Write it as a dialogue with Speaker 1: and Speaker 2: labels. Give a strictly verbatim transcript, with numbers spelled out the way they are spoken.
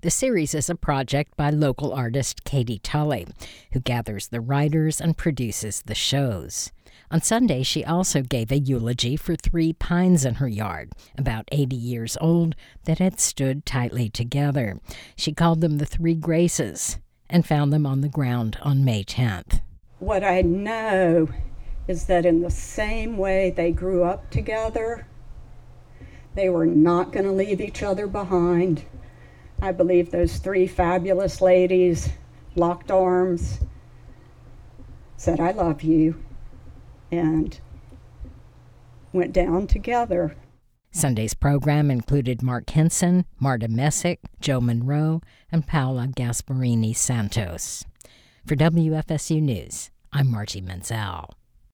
Speaker 1: The series is a project by local artist Katie Tully, who gathers the writers and produces the shows. On Sunday, she also gave a eulogy for three pines in her yard, about eighty years old, that had stood tightly together. She called them the Three Graces and found them on the ground on May tenth.
Speaker 2: What I know is that in the same way they grew up together, they were not going to leave each other behind. I believe those three fabulous ladies locked arms, said, "I love you," and went down together.
Speaker 1: Sunday's program included Mark Henson, Marta Messick, Joe Monroe, and Paula Gasparini Santos. For W F S U News, I'm Margie Menzel.